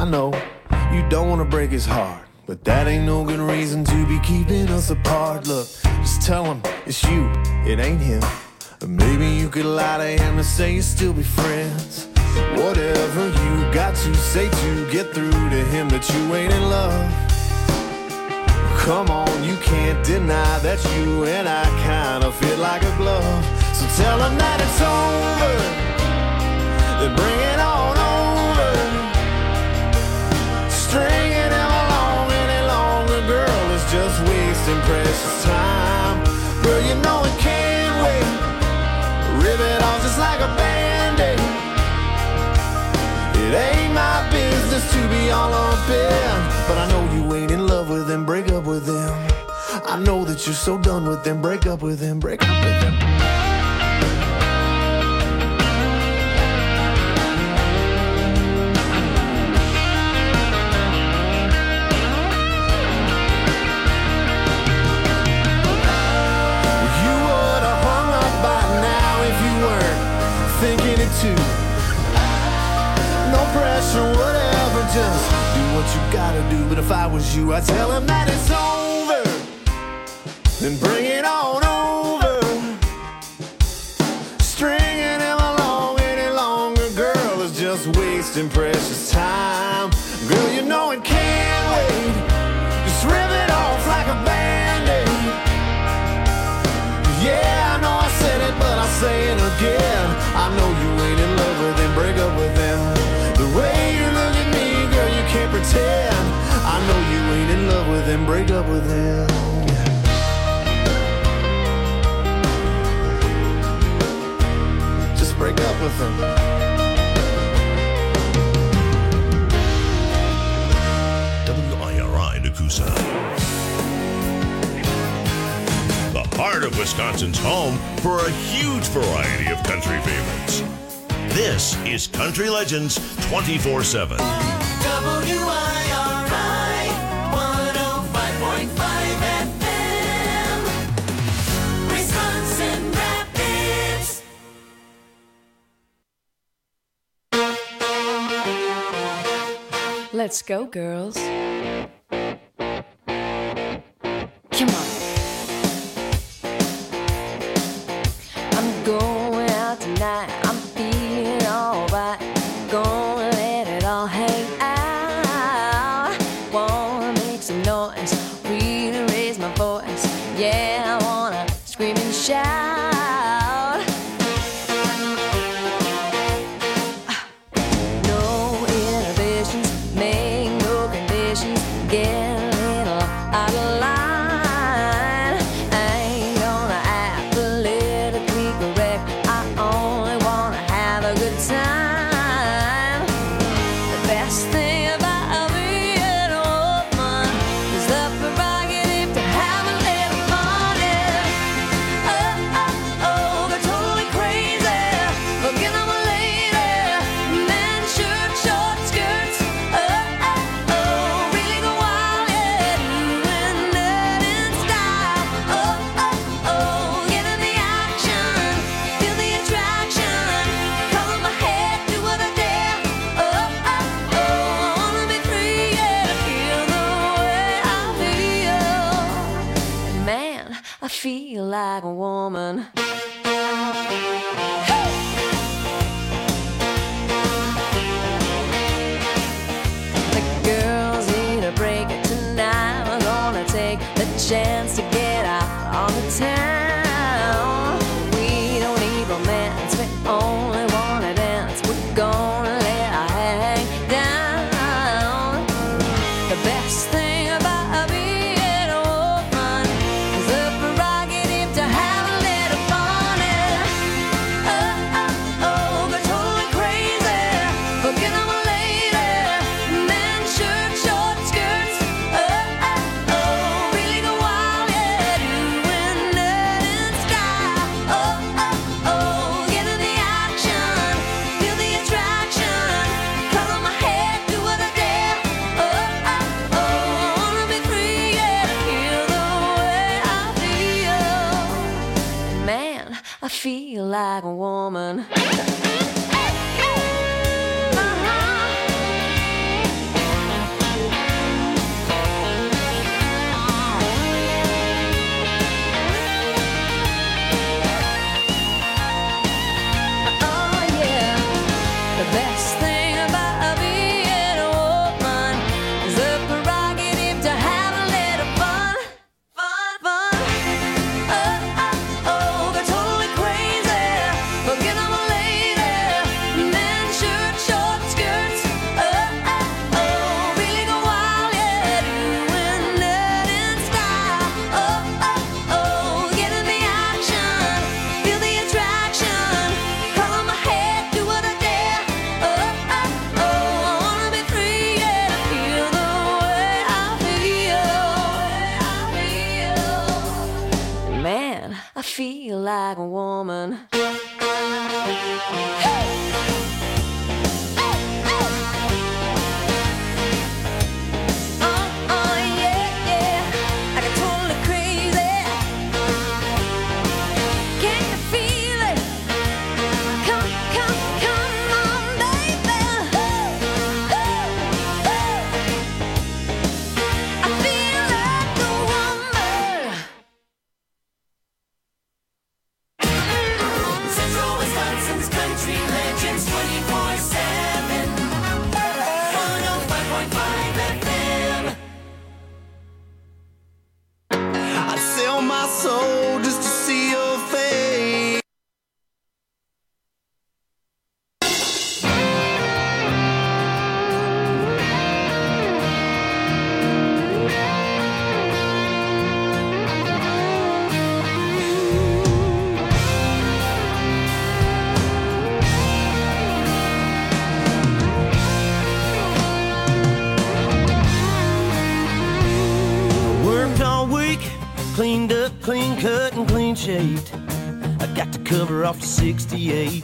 I know you don't wanna break his heart, but that ain't no good reason to be keeping us apart. Look, just tell him it's you, it ain't him. Or maybe you could lie to him and say you still be friends. Whatever you got to say to get through to him that you ain't in love. Come on, you can't deny that you and I kinda fit like a glove. So tell him that it's over, then bring it on over. Stringing him along any longer, girl, is just wasting precious time. Girl, you know it can't wait. Rip it off just like a Band-Aid. It ain't my business to be all up in, but I know you ain't in love with him, break up with him. I know that you're so done with him, break up with him, break up with him. You would have hung up by now if you weren't thinking it too. No pressure, whatever, just do what you gotta do. But if I was you, I'd tell him that it's over, then bring it on over. Stringing him along any longer, girl, is just wasting precious time. Girl, you know it can't wait. Just rip it off like a Band-Aid. Yeah, I know I said it, but I'll say it again. I know you ain't in love with him, break up with him. The way you look at me, girl, you can't pretend. I know you ain't in love with him, break up with him. Just break up with him. WIRI Nakusa. The heart of Wisconsin's home for a huge variety of country favorites. This is Country Legends 24/7. WIRI 105.5 FM, Wisconsin Rapids. Let's go, girls. Come on. I'm going out tonight. I'm feeling alright. Gonna let it all hang out. Wanna make some noise, really raise my voice. Yeah, I wanna scream and shout. No inhibitions, make no conditions. shaped. I got to cover off the 68.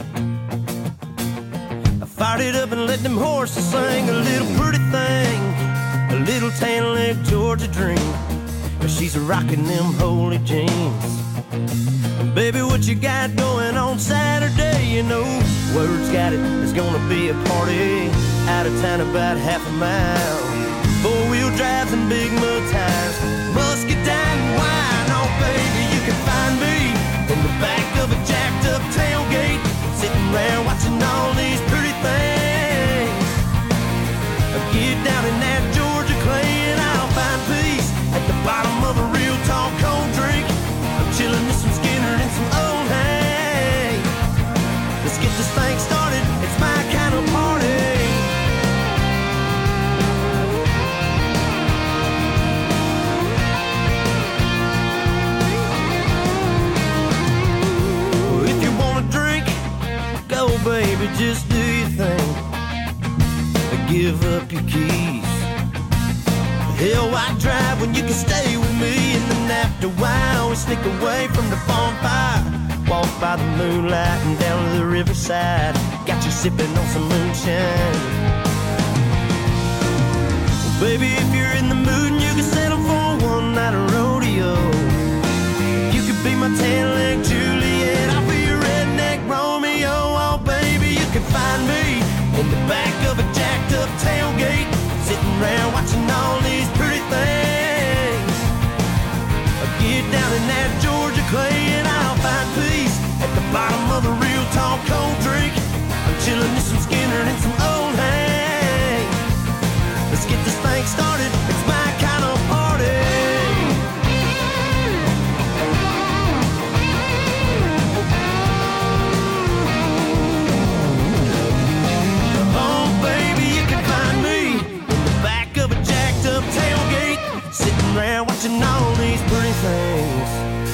I fired it up and let them horses sing a little pretty thing, a little tan leg Georgia dream. She's rocking them holy jeans. Baby, what you got going on Saturday? You know, word's got it, there's gonna be a party out of town about half a mile. Four-wheel drives and big mud tires, muscadine and wine. Oh, baby, you can find me in the back of a jacked-up tailgate, sitting around watching all these pretty things. Get down in that Georgia clay and I'll find peace at the bottom of a real tall cold drink. I'm chilling with some Skinner and some old hay. Let's get this thing started, it's my kind of party. Well, if you wanna drink, go baby, just do your thing. Give up your keys. Hell, why drive when you can stay with me? And then after a while, we sneak away from the bonfire, walk by the moonlight and down to the riverside. Got you sipping on some moonshine. Well, baby, if you're in the mood and you can settle for one night of rodeo, you could be my tan-leg Juliet, I'll be your redneck Romeo. Oh, baby, you can find me in the back of a jacked-up tailgate, sitting around watching all these pretty things. I'll get down in that Georgia clay and I'll find peace at the bottom of a real tall cold drink. I'm chilling with some Skinner and some old hay. Let's get this thing started, it's my kind of party. Sitting around watching all these pretty things.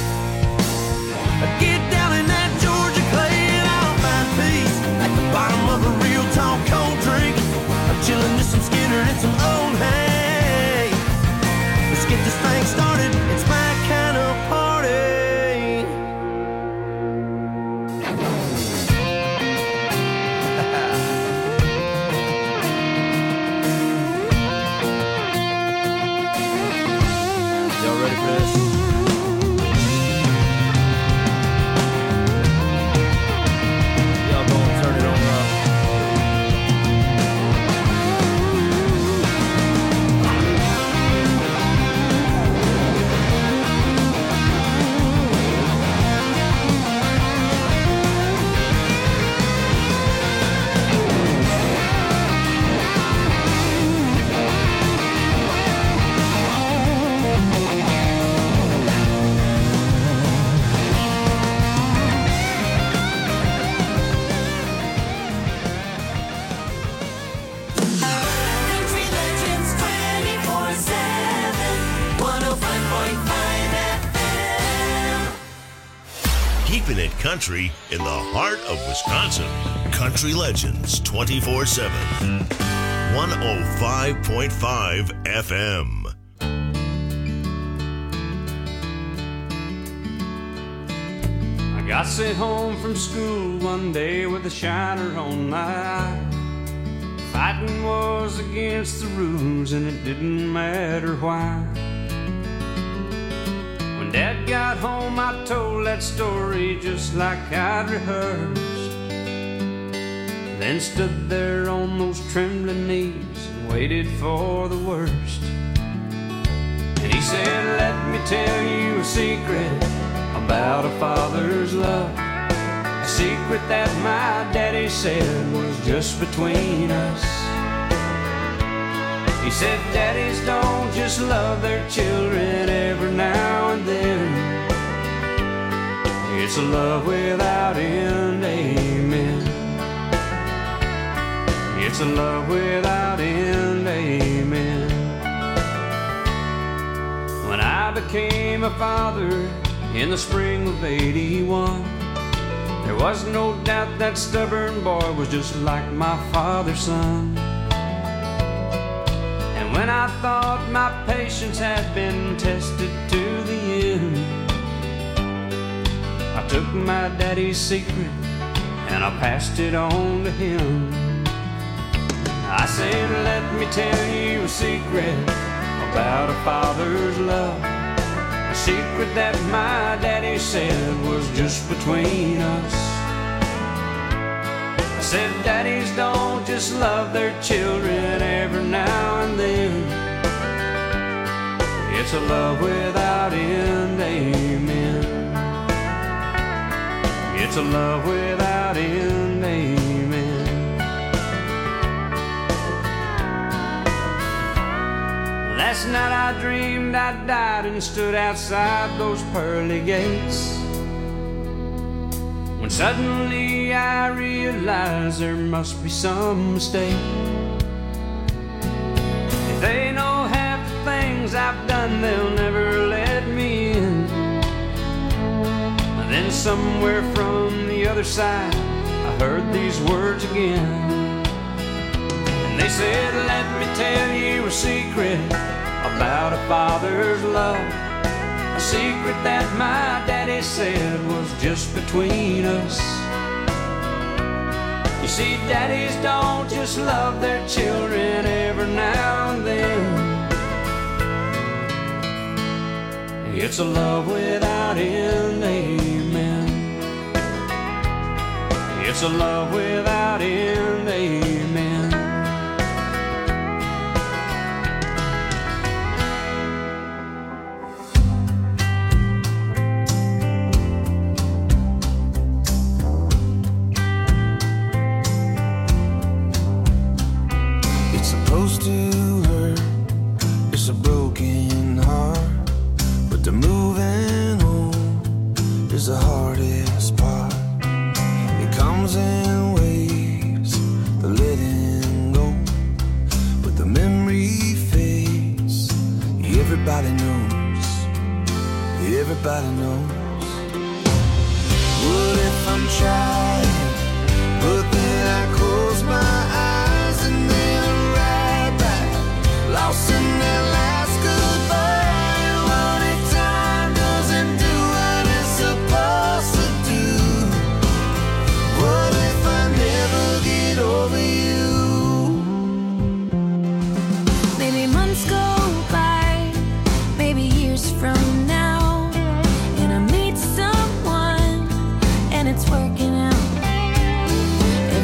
I get down in that Georgia clay and I'll find peace at the bottom of a real tall cold drink. I'm chilling with some Skinner and some old hay. Let's get this thing started, it's my kind of party. Y'all ready for this? Y'all gonna turn it on up. Country Legends 24/7, 105.5 FM. Keeping it country in the heart of Wisconsin. Country Legends 24/7. 105.5 FM. I got sent home from school one day with a shiner on my eye. Fighting was against the rules and it didn't matter why. When Dad got home I told that story just like I'd rehearsed. Then stood there on those trembling knees and waited for the worst. And he said, let me tell you a secret about a father's love. A secret that my daddy said was just between us. He said, daddies don't just love their children every now and then. It's a love without end, amen. It's a love without end, amen. When I became a father in the spring of '81, there was no doubt that stubborn boy was just like my father's son. And when I thought my patience had been tested to the end, took my daddy's secret and I passed it on to him. I said, let me tell you a secret about a father's love, a secret that my daddy said was just between us. I said, daddies don't just love their children every now and then. It's a love without end, amen. It's a love without end, amen. Last night I dreamed I died and stood outside those pearly gates, when suddenly I realized there must be some mistake. If they know half the things I've done, they'll never let me in. And then somewhere from the other side I heard these words again, and they said, let me tell you a secret about a father's love, a secret that my daddy said was just between us. You see, daddies don't just love their children every now and then. It's a love without end, amen. It's a love without end, amen. It's supposed to hurt, it's a broken heart, but the moving on is the hardest part. It comes in waves, the letting go, but the memory fades. Everybody knows, everybody knows. What if I'm trying, but then I close my eyes and then I'm right back, lost in that last goodbye. What if time doesn't do what it's supposed to do? What if I never get over you? Maybe months go by, maybe years from now, and I meet someone and it's working out.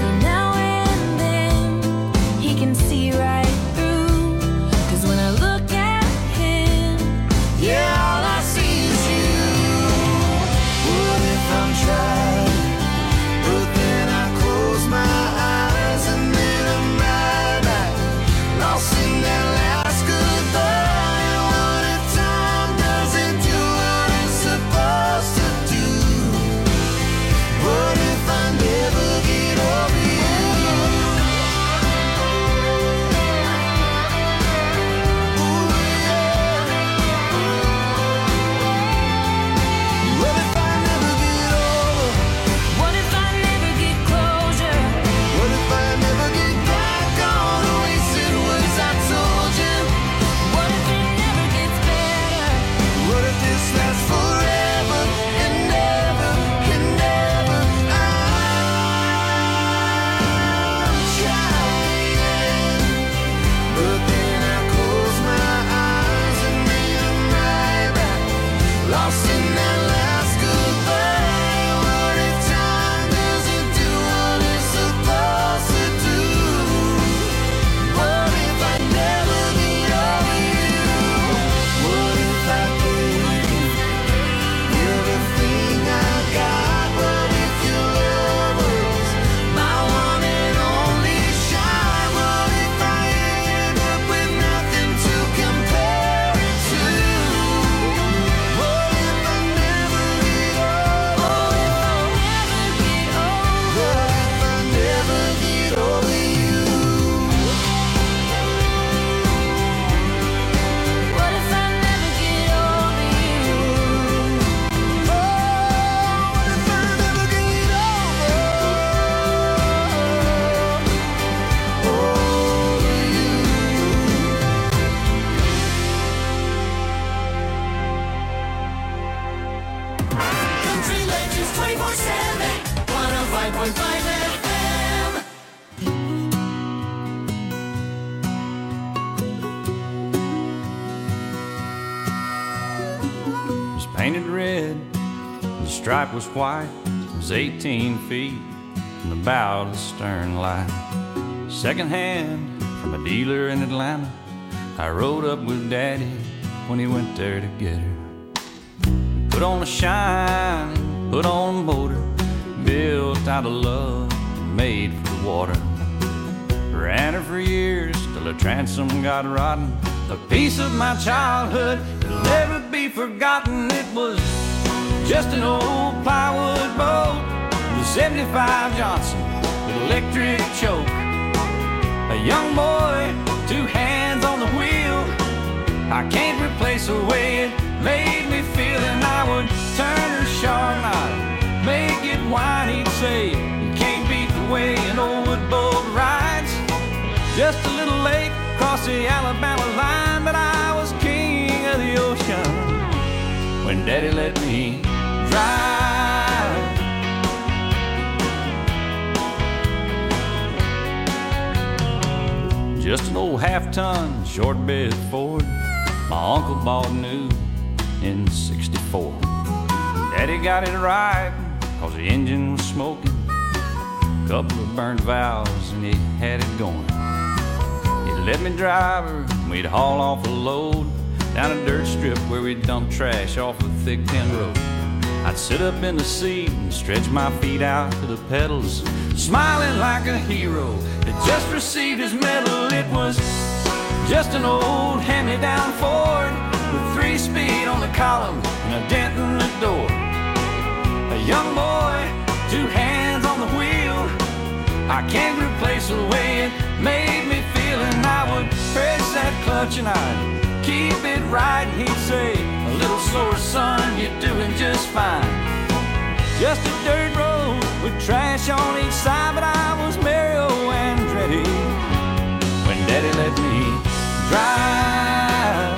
painted red, the stripe was white. It was 18 feet from the bow to the stern line. Second hand from a dealer in Atlanta, I rode up with Daddy when he went there to get her. Put on a shine, put on a motor, built out of love, made for the water. Ran her for years till her transom got rotten. A piece of my childhood that'll never be forgotten. It was just an old plywood boat with a 75 Johnson with electric choke. A young boy, 2 hands on the wheel. I can't replace the way it made me feel. And I would turn her sharp and I'd make it whine. He'd say, you can't beat the way an old wood boat rides. Just a little late across the Alabama line, but I was king of the ocean when Daddy let me drive. Just an old half-ton short bed Ford my uncle bought new in '64. Daddy got it right cause the engine was smoking, couple of burnt valves and he had it going. He'd let me drive her and we'd haul off a load down a dirt strip where we'd dump trash off a thick tin road. I'd sit up in the seat and stretch my feet out to the pedals, smiling like a hero that just received his medal. It was just an old hand-me-down Ford with 3-speed on the column and a dent in the door. A young boy, 2 hands on the wheel. I can't replace the way it made me feel. And I would press that clutch and I'd keep it right. And he'd say, a little slower, son, you're doing just fine. Just a dirt road with trash on each side, but I was Mario Andretti when Daddy let me drive.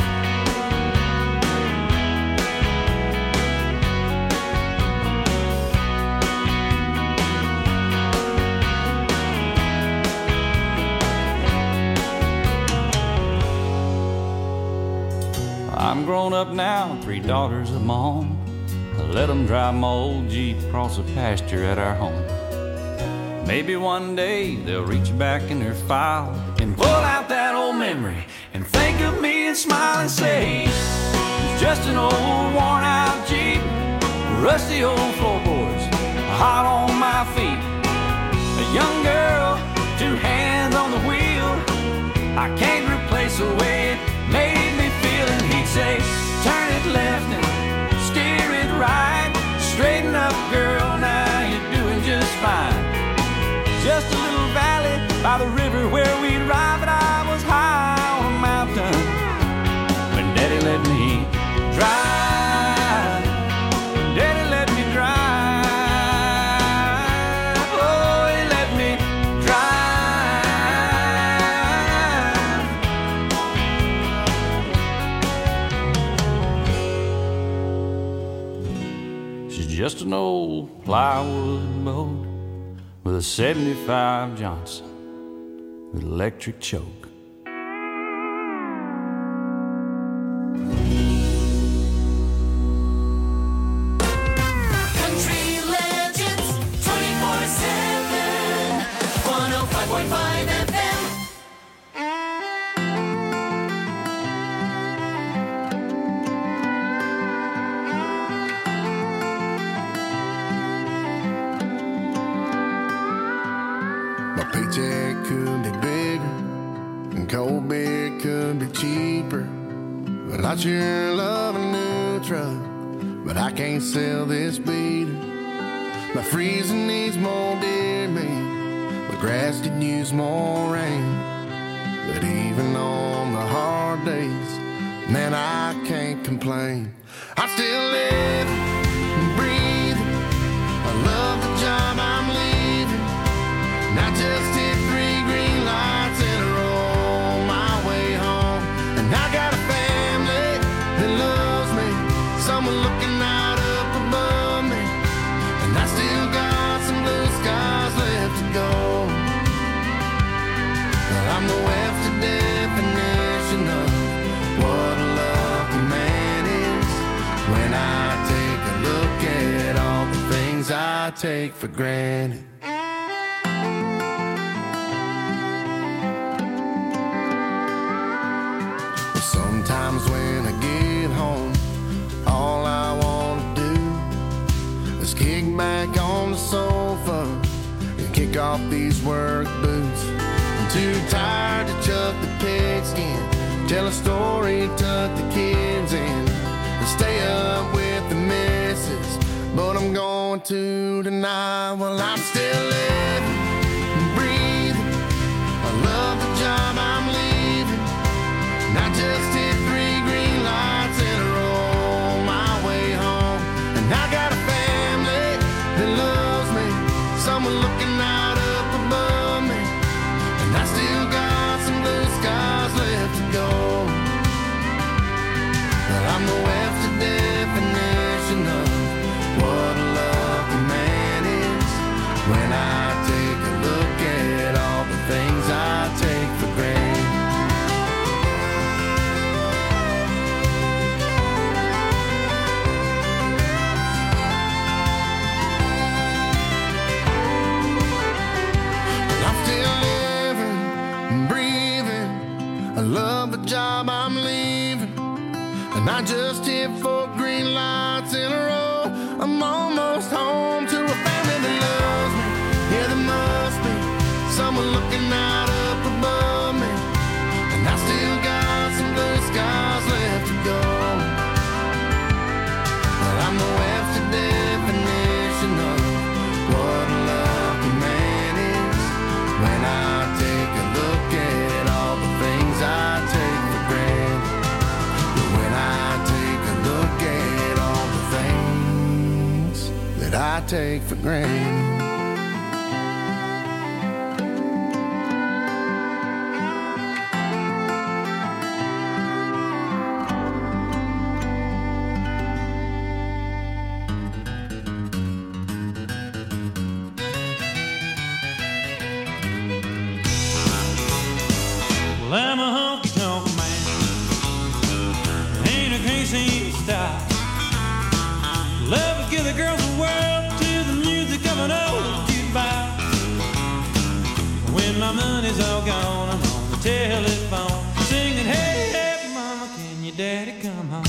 I'm grown up now, 3 daughters of my own. I let them drive my old Jeep across the pasture at our home. Maybe one day they'll reach back in their file and pull out that old memory and think of me and smile and say, it's just an old worn out Jeep, rusty old floorboards, hot on my feet. A young girl, 2 hands on the wheel. I can't replace the way it made me feel. And he'd say, turn it left and steer it right. Straighten up, girl, now you're doing just fine. Just a little valley by the river where we'd ride, but I was high on a mountain when Daddy let me drive. Daddy let me drive. Oh, he let me drive. She's just an old plywood boat with a 75 Johnson with electric choke. Country Legends 24/7 105.5 FM. Paycheck could be bigger and cold beer could be cheaper, but I sure love a new truck, but I can't sell this beater. My freezer needs more deer meat, my grass could use more rain, but even on the hard days, man, I can't complain. I'm still living and breathing. I love the job I'm leaving. And I just hit 3 green lights in a row on my way home. And I got a family that loves me, someone looking out up above me. And I still got some blue skies left to go. But I'm the Webster definition of what a lucky man is when I take for granted. Sometimes when I get home, all I want to do is kick back on the sofa and kick off these work boots. I'm too tired to chuck the pigskin, tell a story, tuck the kids in, and stay up with the missus. But I'm going to tonight. Well, I'm still living and breathing. I love the job I'm leaving. And I just hit 3 green lights in a row on my way home. And I got a family that loves me, someone looking out up above me. And I still got some blue skies left to go. But I'm the Webster definition of what a lucky man is. When I take a look at all the things I take for granted. I'm still living and breathing. I love the job I'm leaving. And I just hit 4 green lights in a row. I'm almost home to a family that loves me. Yeah, there must be someone looking out up above me. And I still got some blue skies left to go. But I'm the Webster definition of what a lucky man is. When I take a look at all the things I take for granted. When I take a look at all the things that I take for granted. Well, I'm a honky-tonk man, ain't a crazy style. Love to give the girls the world to the music of an old jukebox. When my money's all gone, I'm on the telephone singing, hey, hey, mama, can your daddy come home?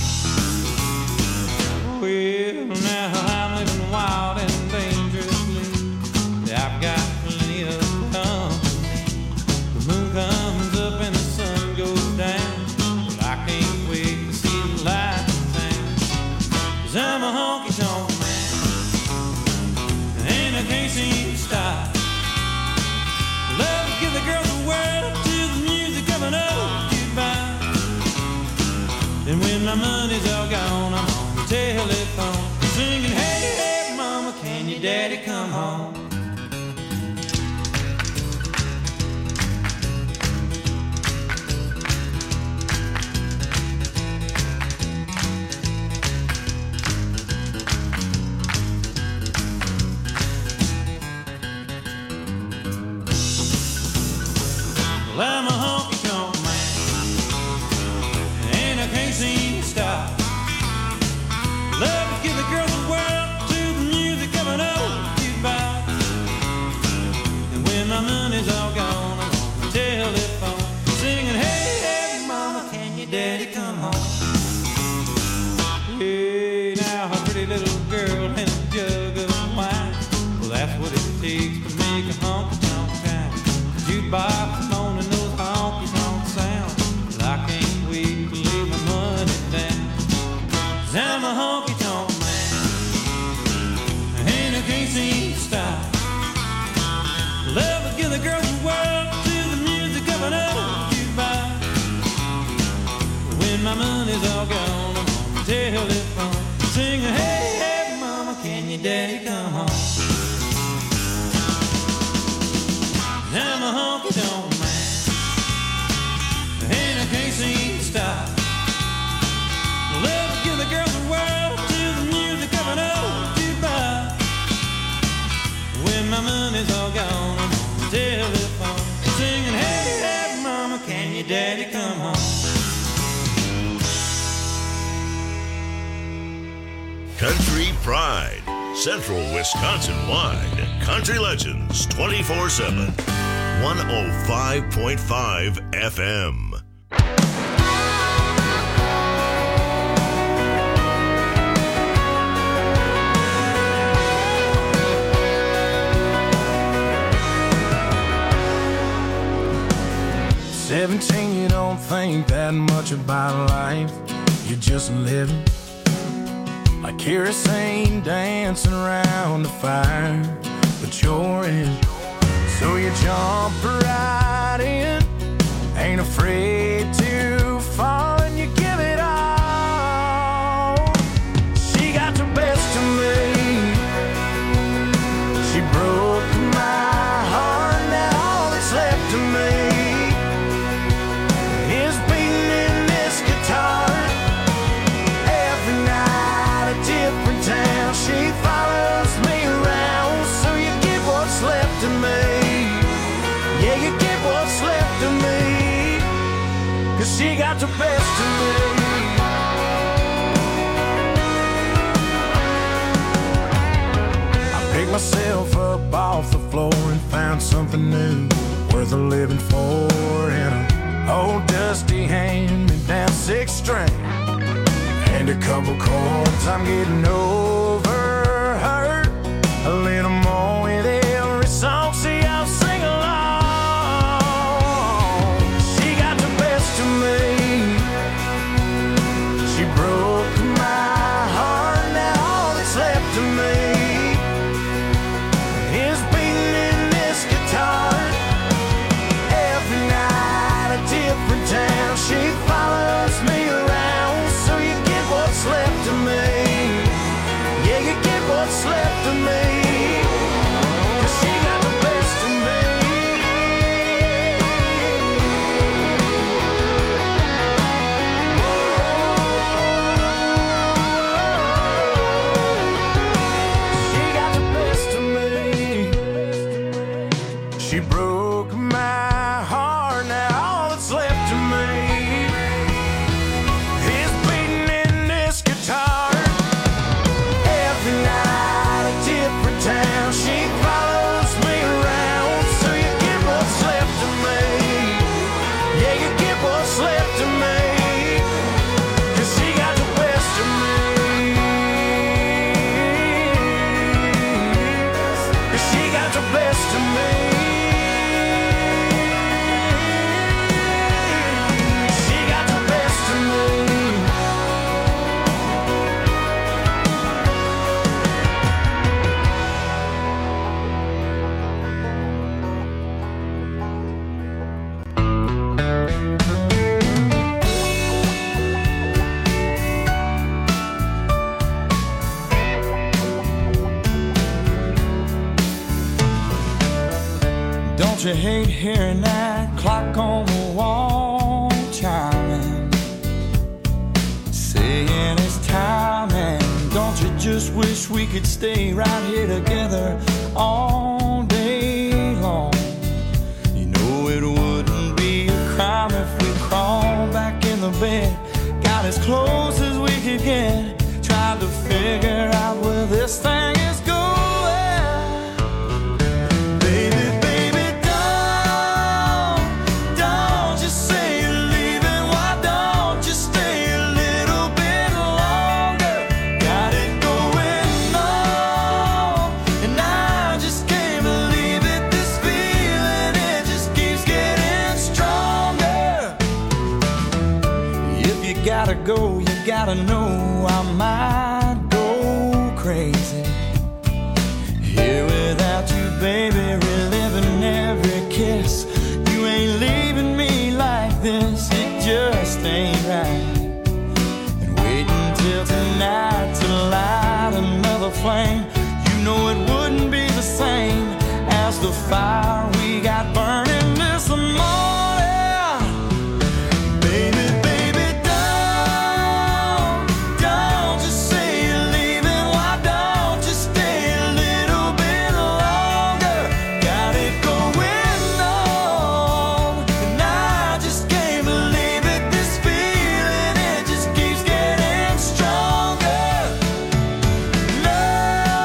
Well, now I'm living wild and dangerously. I've got plenty of company. The moon comes up and the sun goes down. Well, I can't wait to see the lights in town. 'Cause I'm a honky-tonk man, and I can't seem to stop. Love to give the girls the world to the music of an old jukebox. And when my money's all gone, I'm on the telephone singing, hey, hey, mama, can your daddy come home? Well, I'm a honky-tonk man, and I can't seem to stop. Love to give the girls the world to the music of an old jukebox. And when my money's all gone, I'm on the telephone singing, hey, hey, mama, can your daddy come home? Hey, now a pretty little girl and a jug of wine. Well, that's what it takes to make a honky-tonk town. Jukebox moaning those honky-tonk sounds. Well, I can't wait to lay my money down. 'Cause I'm a honky-tonk man, and I can't seem to stop. Love to give the girls the world to the music of an old jukebox. When my money's all gone, I'm on the telephone singing, hey, hey, mama, can your daddy come home? I'm a honky-tonk man, and I can't seem to stop. Love to give the girls the world to the music of an old jukebox. When my money's all gone, I'm on the telephone singing, hey, hey, mama, can your daddy come home? Country Pride, Central Wisconsin-wide, Country Legends 24/7, 105.5 FM. You don't think that much about life. You're just living like kerosene dancing around the fire, but you're in. So you jump right in, ain't afraid to fall, and you give it all. She got the best of me. She broke my heart, now all that's left of me is beating in this guitar. Every night a different town, she follows me around. So you get what's left of me. Yeah, you get what's left of me, 'cause she got the best of me. I picked myself up off the floor and found something new, worth a living for, in a old dusty hand-me-down six-string and a couple chords. I'm getting over her a little more with every song. See, I'll sing along. She got the best of me. She broke my heart, now all that's left of me is beating in this guitar. Every night a different town, she follows me around. So you get what's left of me. Yeah, you get what's left of me, 'cause she got the best of me. She got the best of me. She broke my heart, now all that's left of me is beating in this guitar. Every night a different town, she follows me around. So you get what's left of me. Yeah, you get what's left of me, 'cause she got the best of me. 'Cause she got the best of me. She got the best of me. Don't you hate hearing that clock on the wall chiming, saying it's time? And don't you just wish we could stay right here together all day long? You know it wouldn't be a crime if we crawled back in the bed, got as close as we could get, tried to figure out where this thing is going. Baby, baby, don't just say you're leaving. Why don't you stay a little bit longer? Got it going on, and I just can't believe it. This feeling, it just keeps getting stronger. If you gotta go, you gotta know I might go crazy here without you, baby, reliving every kiss. You ain't leaving me like this, it just ain't right. And waiting till tonight to light another flame, you know it wouldn't be the same as the fire we got burning this morning. Baby, baby, don't just say you're leaving. Why don't you stay a little bit longer? Got it going on, and I just can't believe it. This feeling, it just keeps getting stronger. Love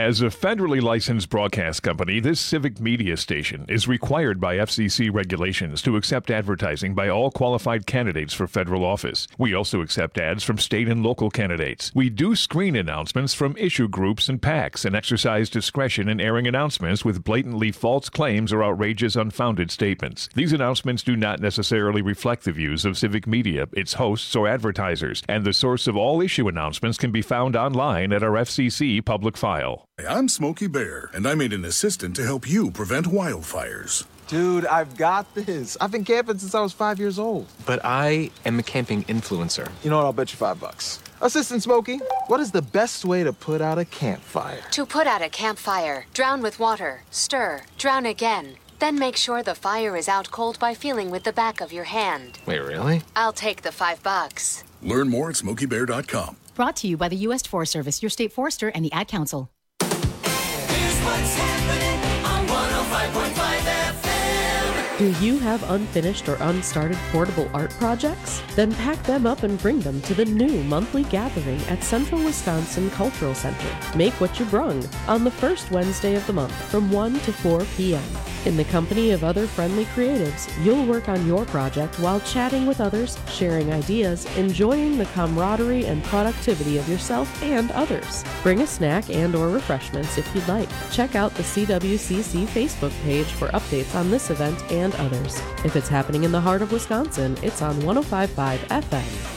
As a federally licensed broadcast company, this civic media station is required by FCC regulations to accept advertising by all qualified candidates for federal office. We also accept ads from state and local candidates. We do screen announcements from issue groups and PACs and exercise discretion in airing announcements with blatantly false claims or outrageous, unfounded statements. These announcements do not necessarily reflect the views of civic media, its hosts, or advertisers, and the source of all issue announcements can be found online at our FCC public file. I'm Smokey Bear, and I made an assistant to help you prevent wildfires. Dude, I've got this. I've been camping since I was 5 years old. But I am a camping influencer. You know what? I'll bet you $5. Assistant Smokey, what is the best way to put out a campfire? To put out a campfire, drown with water, stir, drown again. Then make sure the fire is out cold by feeling with the back of your hand. Wait, really? I'll take the $5. Learn more at SmokeyBear.com. Brought to you by the U.S. Forest Service, your state forester, and the Ad Council. Here's what's happening on 105.5 FM. Do you have unfinished or unstarted portable art projects? Then pack them up and bring them to the new monthly gathering at Central Wisconsin Cultural Center. Make what you brung on the first Wednesday of the month from 1 to 4 p.m. In the company of other friendly creatives, you'll work on your project while chatting with others, sharing ideas, enjoying the camaraderie and productivity of yourself and others. Bring a snack and or refreshments if you'd like. Check out the CWCC Facebook page for updates on this event and others. If it's happening in the heart of Wisconsin, it's on 105.5 FM.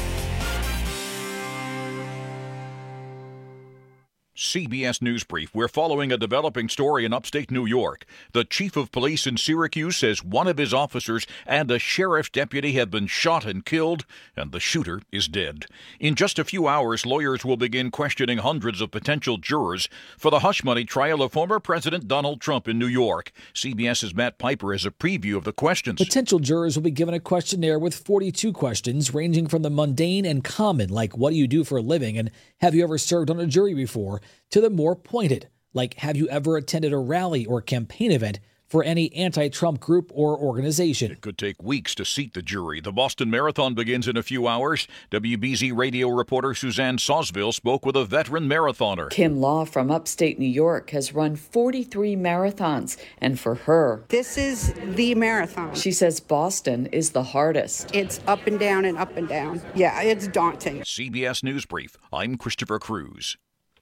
CBS News Brief. We're following a developing story in upstate New York. The chief of police in Syracuse says one of his officers and a sheriff's deputy have been shot and killed, and the shooter is dead. In just a few hours, lawyers will begin questioning hundreds of potential jurors for the hush money trial of former President Donald Trump in New York. CBS's Matt Piper has a preview of the questions. Potential jurors will be given a questionnaire with 42 questions, ranging from the mundane and common, like what do you do for a living and have you ever served on a jury before, to the more pointed, like have you ever attended a rally or campaign event for any anti-Trump group or organization. It could take weeks to seat the jury. The Boston Marathon begins in a few hours. WBZ radio reporter Suzanne Sawsville spoke with a veteran marathoner. Kim Law from upstate New York has run 43 marathons, and for her, this is the marathon. She says Boston is the hardest. It's up and down and up and down. Yeah, it's daunting. CBS News Brief. I'm Christopher Cruz.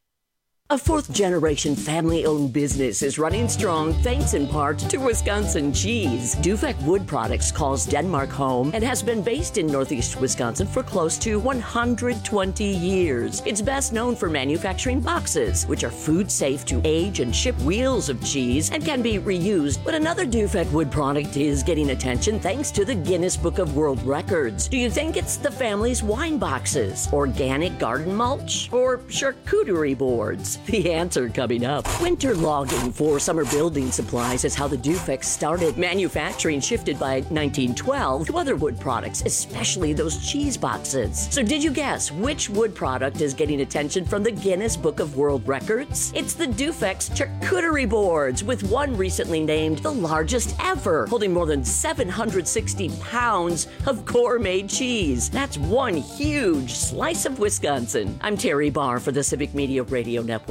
A fourth-generation family-owned business is running strong thanks in part to Wisconsin cheese. Dufek Wood Products calls Denmark home and has been based in northeast Wisconsin for close to 120 years. It's best known for manufacturing boxes, which are food safe to age and ship wheels of cheese and can be reused. But another Dufek Wood product is getting attention thanks to the Guinness Book of World Records. Do you think it's the family's wine boxes, organic garden mulch, or charcuterie boards? The answer coming up. Winter logging for summer building supplies is how the Dufek started. Manufacturing shifted by 1912 to other wood products, especially those cheese boxes. So did you guess which wood product is getting attention from the Guinness Book of World Records? It's the Dufek's charcuterie boards, with one recently named the largest ever, holding more than 760 pounds of gourmet cheese. That's one huge slice of Wisconsin. I'm Terry Barr for the Civic Media Radio Network.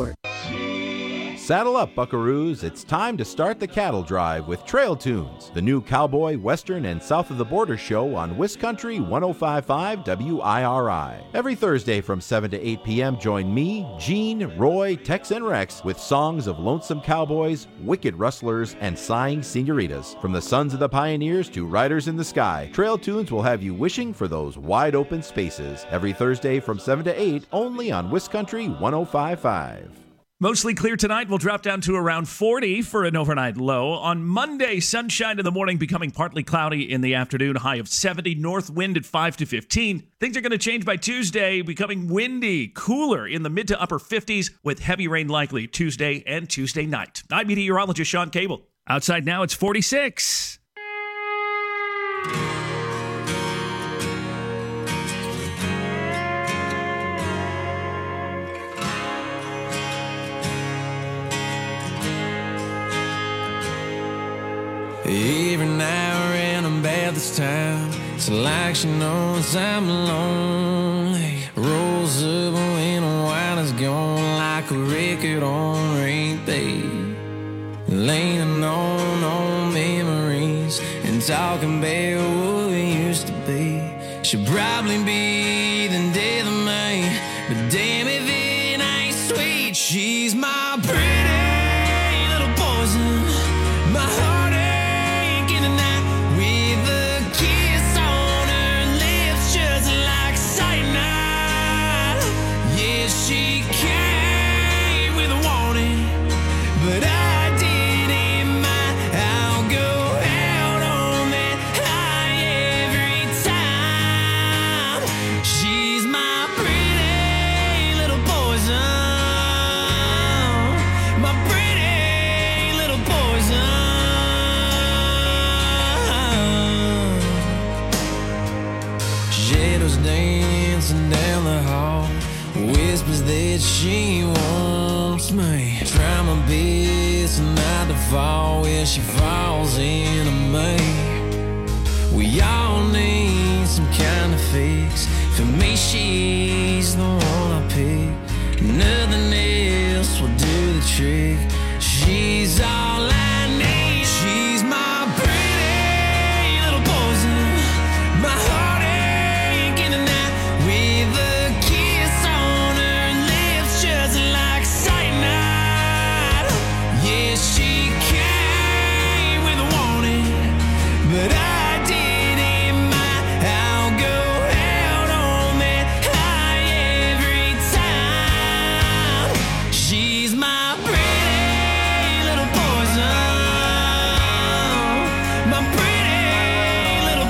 Saddle up, buckaroos. It's time to start the cattle drive with Trail Tunes, the new cowboy, western, and south of the border show on Wiscountry 105.5 WIRI. Every Thursday from 7 to 8 p.m., join me, Gene, Roy, Tex, and Rex with songs of lonesome cowboys, wicked rustlers, and sighing senoritas. From the sons of the pioneers to riders in the sky, Trail Tunes will have you wishing for those wide open spaces. Every Thursday from 7 to 8, only on Wiscountry 105.5. Mostly clear tonight. We'll drop down to around 40 for an overnight low. On Monday, sunshine in the morning, becoming partly cloudy in the afternoon, high of 70, north wind at 5 to 15. Things are going to change by Tuesday, becoming windy, cooler in the mid to upper 50s with heavy rain likely Tuesday and Tuesday night. I'm meteorologist Sean Cable. Outside now, it's 46. Every now and then I'm bad this time. It's like she knows I'm lonely. Rolls up when the wine is gone, like a record on repeat. Leaning on old memories and talking about what we used to be. She'll probably be the death of me, but damn if it ain't sweet. She's my pretty little poison, my heartache in the night, with a kiss on her lips just like cyanide. Yeah, she came with a warning, but I didn't mind. I'll go out on that high every time. She's my pretty little poison, my pretty little poison. Shadows dancing down the hall, whispers that she wants me. Try my best not to fall where she falls into me. We all need some kind of fix. For me, she's the one I pick. Nothing else will do the trick. She's all I need. She's my pretty little poison, my heartache in the night, with a kiss on her lips just like cyanide. Yeah, she came with a warning, but I didn't mind. I'll go out on that high every time. She's my pretty little poison, my pretty little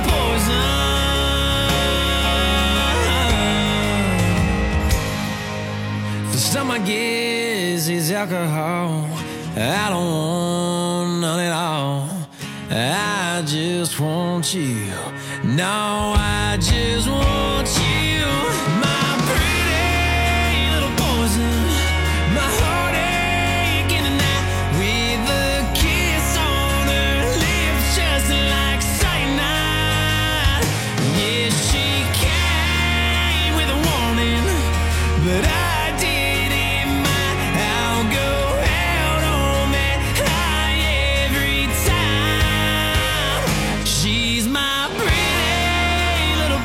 poison. For some, I guess it's alcohol. I don't want none at all. I just want you. No, I just want you. My pretty little poison, my heartache in the night, with a kiss on her lips just like cyanide. Yeah, she came with a warning, but I didn't mind. I'll go out on that high every time. She's my pretty little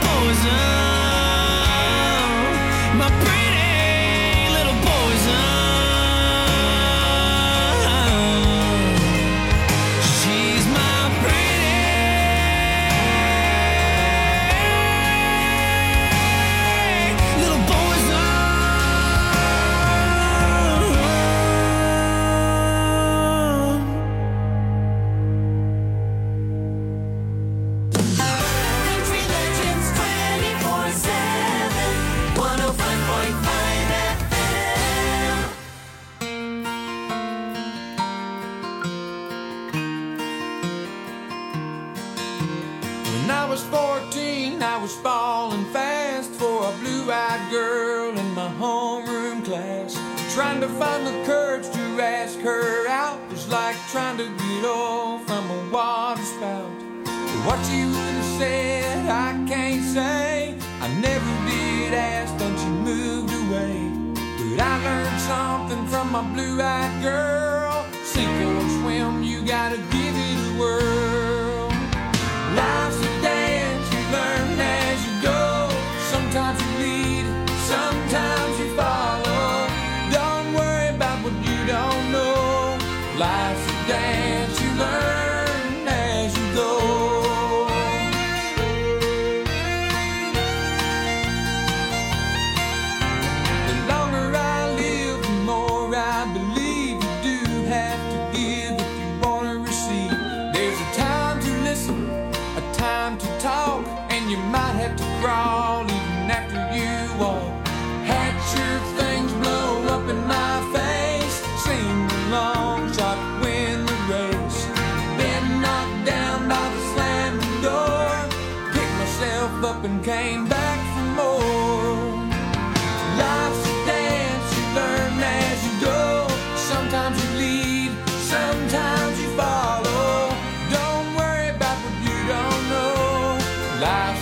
poison, my pretty little poison. She's my pretty little poison. Country Legends 24/7, 105.5 FM. When I was 14, I was falling fast for a blue-eyed girl in my homeroom class. Trying to find the courage to ask her out was like trying to get off from a water spout. What you would have said, I can't say. I never did ask, then she moved away. But I learned something from my blue-eyed girl. Sink or swim, you gotta give it a whirl. Life's a dance, you learn as you go. Sometimes you lead, sometimes you follow. Don't worry about what you don't know. Life's a dance, you learn as you go. The longer I live, the more I believe you do have to give if you want to receive. There's a time to listen, a time to talk, and you might have to crawl even after you walk. Hatch your things, blow up in my face, sing the long shot, win the race. Been knocked down by the slamming door, picked myself up and came back for more. Life's a dance, you learn as you go. Sometimes you lead, sometimes you follow. Don't worry about what you don't know. Life's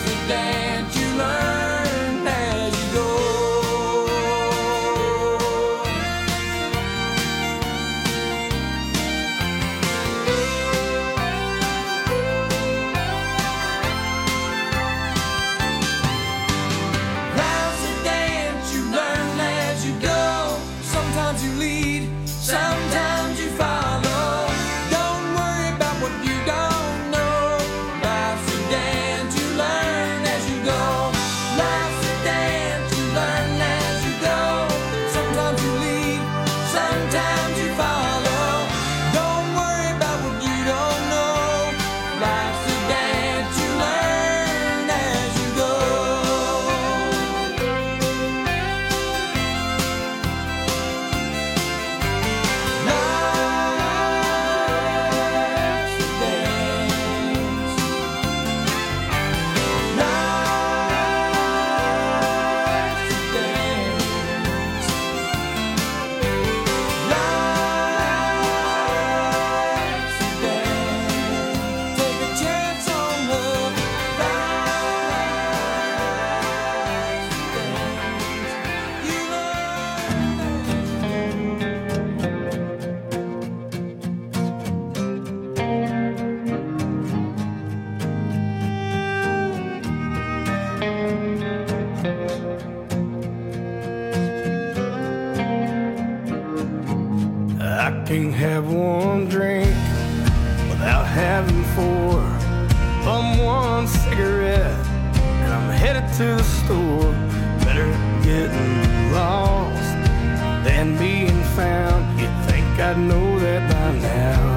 can't have one drink without having four. Bum one cigarette and I'm headed to the store. Better getting lost than being found. You'd think I'd know that by now.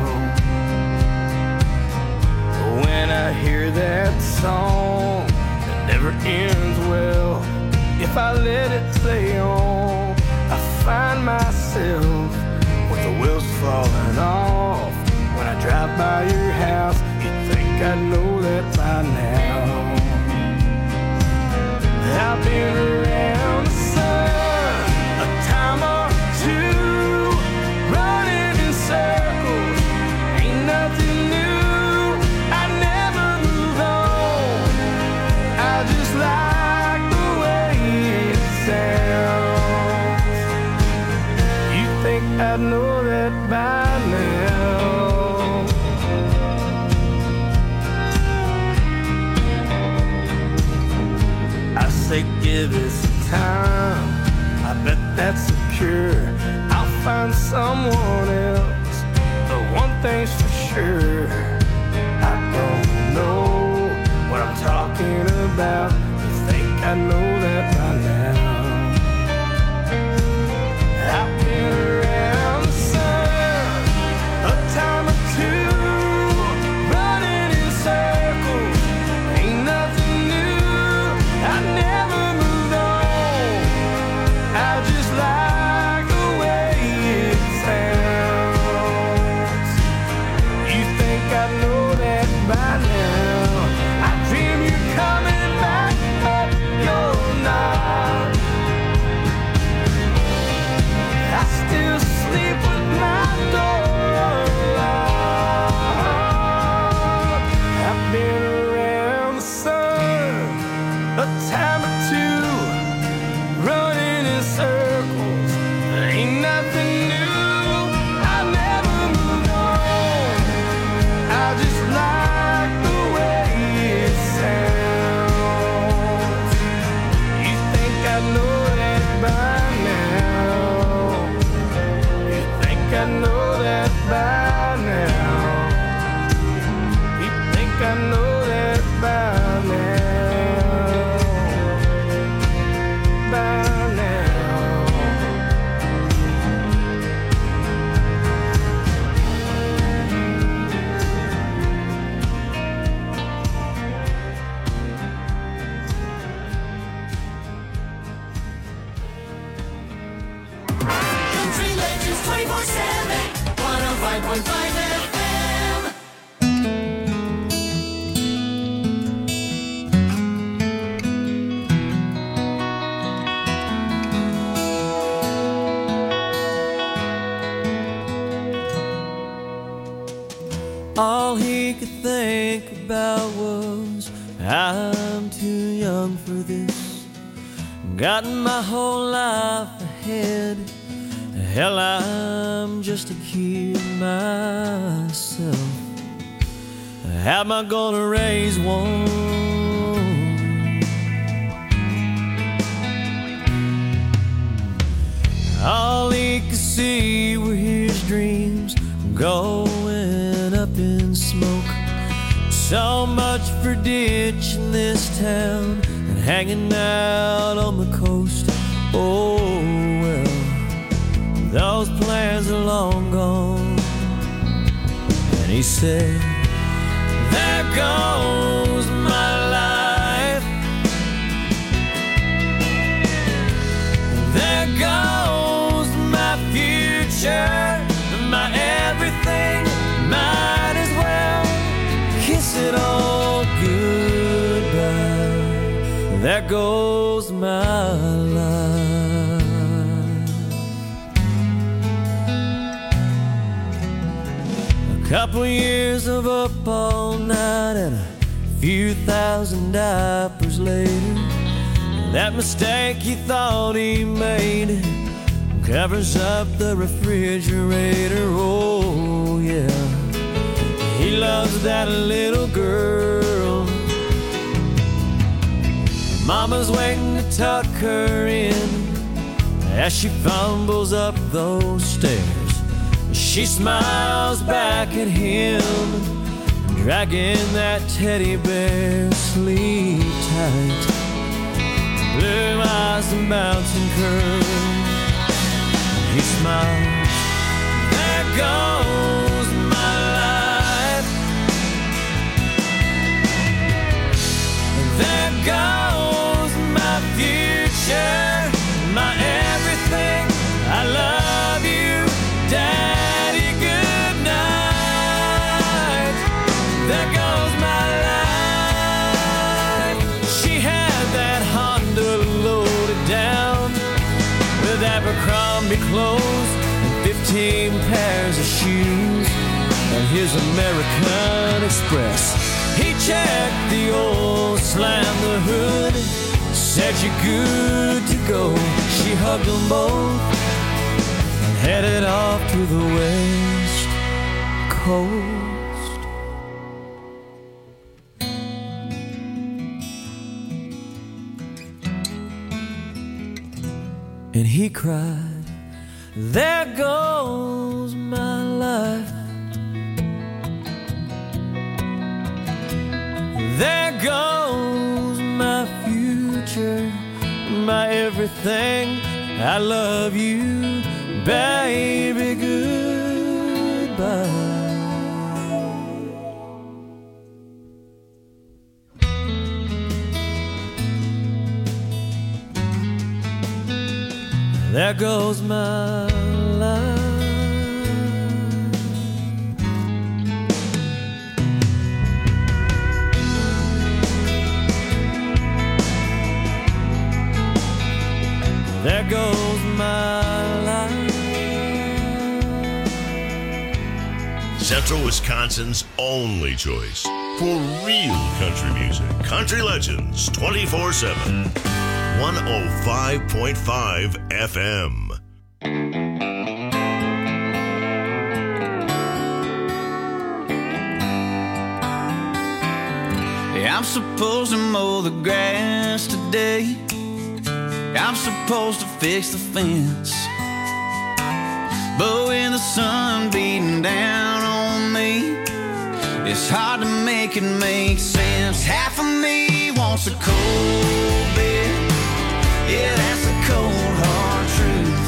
When I hear that song that never ends well, if I let it play on, I find myself with the wheels falling off. When I drive by your house, you'd think I'd know that by now. I've been around the sun a time or two, running in circles, ain't nothing new. I never move on, I just like the way it sounds. You think I'd know that by now? I say give it some time, I bet that's secure. I'll find someone else, but one thing's for sure, I don't know what I'm talking about. You think I know that by now? I've been around the sun a time or two, running in circles, ain't nothing new. I never moved on, I just like the way it sounds. You think I know that by now? I dream you're coming back, but you're not. I still sleep with my door unlocked. I've been around the sun a time or two, running in circles, ain't nothing new. I never moved on, I just like the way it sounds. You think I know that by now? You think I know that by now? You think I know that by now? By now. Country Legends 24/7, 105.5 FM. All he could think about was, I'm too young for this. Got my whole life ahead. Hell, I'm just a kid myself. How am I gonna raise one? All he could see were his dreams going up in smoke. So much for ditching this town and hanging out on the coast. Oh well, those plans are long gone. And he said, there goes my life, there goes my future, my everything. Might as well kiss it all goodbye. There goes my life. A couple years of up all night and a few thousand diapers later, that mistake he thought he made covers up the refrigerator. Oh yeah, he loves that little girl. Mama's waiting to tuck her in as she fumbles up those stairs. She smiles back at him, dragging that teddy bear sleep tight. Blue eyes and bouncing curls. He smiles. There goes my life. There goes my future, my everything. I love you, Daddy. Good night. There goes my life. She had that Honda loaded down with Abercrombie clothes and 15 pairs of shoes and his American Express. He checked the oil, slammed the hood, said you're good to go. She hugged them both and headed off to the West Coast. And he cried, there goes my life. There goes my future, my everything. I love you, baby, goodbye. There goes my life. There goes my life. Central Wisconsin's only choice for real country music. Country Legends 24/7. 105.5 FM. I'm supposed to mow the grass today. I'm supposed to fix the fence. But with the sun beating down on me, it's hard to make it make sense. Half of me wants a cold beer. Yeah, that's the cold hard truth.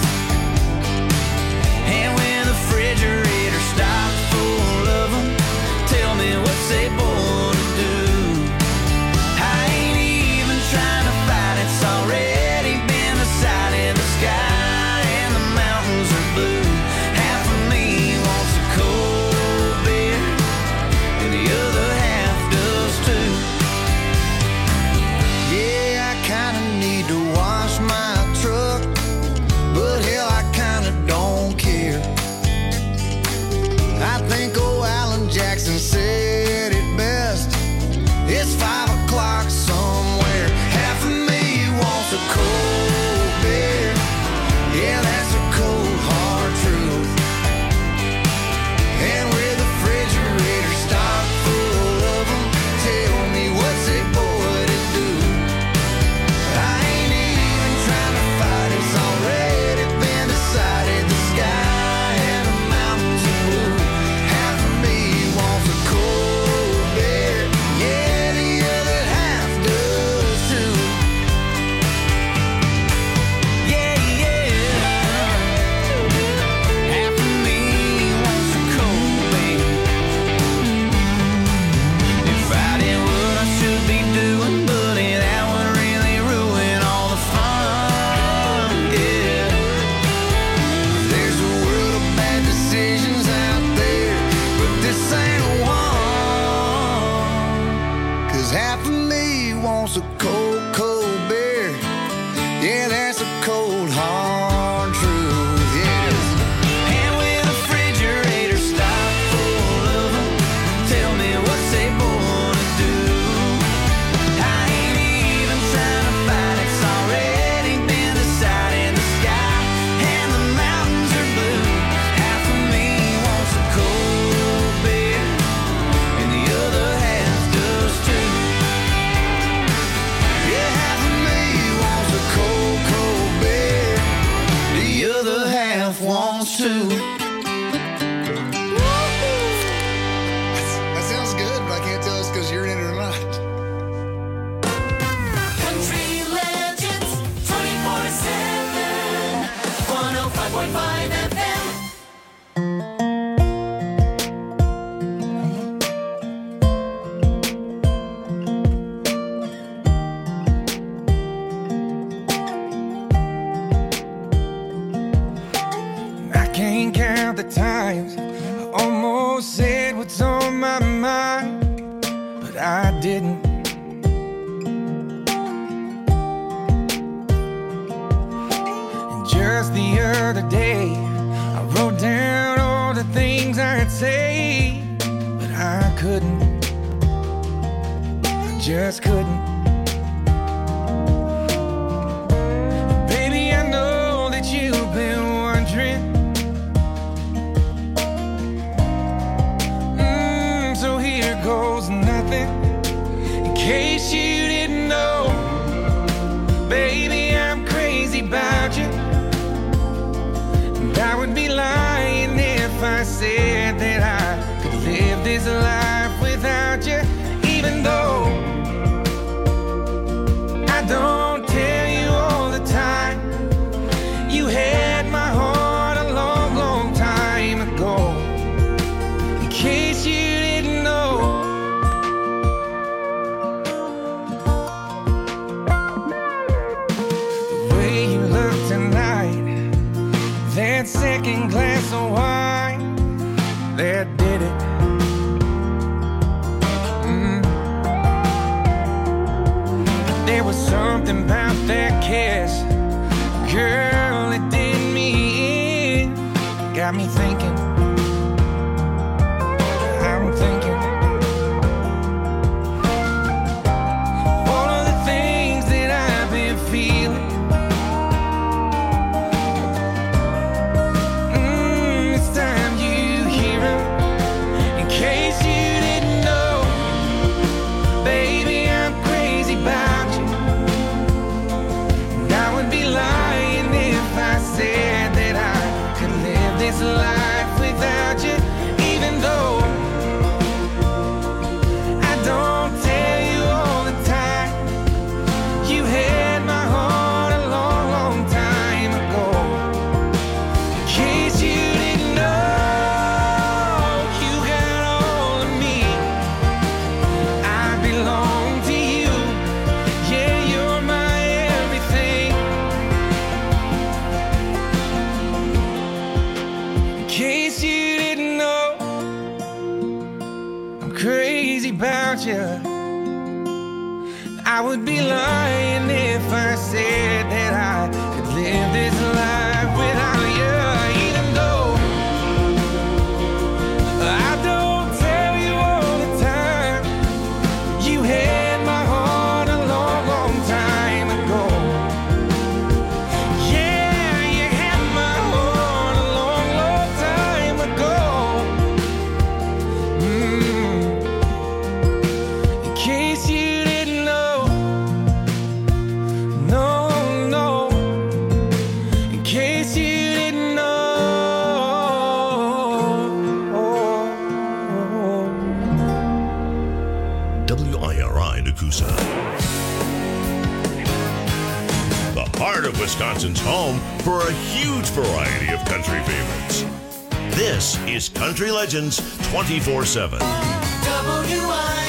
And when the refrigerator's stocked full of them, tell me what's they born to do. I ain't even trying to fight, it's already been decided. The sky and the mountains are blue. Half of me wants a cold beer, and the other half does too. Yeah, I kinda need to wash my truck, but hell, I kinda don't care. I think old Alan Jackson said it best. It's 5 o'clock somewhere. Half of me wants a cold beer. Yeah, that's a cold hard truth. And with the refrigerator stocked full of them, tell me what's it boy to do. I ain't even trying to fight, it's already been decided. The sky and the mountains are blue. Half of me wants a cold beer. Yeah, the other half does too. Yeah, yeah. Half of me wants a cold beer. If I did what I should be doing, buddy, that would really ruin all the fun. Yeah. There's a world of bad decisions out there, but this ain't one. 'Cause half of me wants a cold, cold beer. Yeah, that's a cold, hard truth. Yes. And with the refrigerator stocked full of them, tell me what's they born to do. I ain't even trying to fight, it's already been decided. The sky and the mountains are blue. Half of me wants a cold beer, and the other half does too. Yeah, half of me wants a cold, cold beer. The other half wants to. count the times I almost said what's on my mind, but I didn't. And just the other day, I wrote down all the things I'd say, but I couldn't. I just couldn't. Baby, I know that you've been wondering. So here goes nothing. In case you didn't know, baby, I'm crazy about you. And I would be lying if I said that I could live this life without you. Even though I don't tell you all the time, you had my heart a long, long time ago. In case you didn't know. The way you look tonight, that second glass of wine, that did it. There was something about that kiss, girl, it did me in. Got me thinking, I'm thinking all of the things that I've been feeling. It's time you hear them. In case you didn't know, baby, I'm crazy about you. And I would be lying if I said that I could live this life without you. Even though I don't tell you all the time, you had my heart a long, long time ago. In case you didn't know, you got all of me. I belong to you. Yeah, you're my everything. In case you didn't know, I'm crazy about you. I would be lying if I said that I could live this life without you. Even though I don't tell you all the time, you had my heart a long, long time ago. Yeah, you had my heart a long, long time ago. In case you didn't know, no, no. In case you didn't know. WIRI Nakusa. The heart of Wisconsin's home for a huge variety of country favorites. This is Country Legends 24/7. WIRI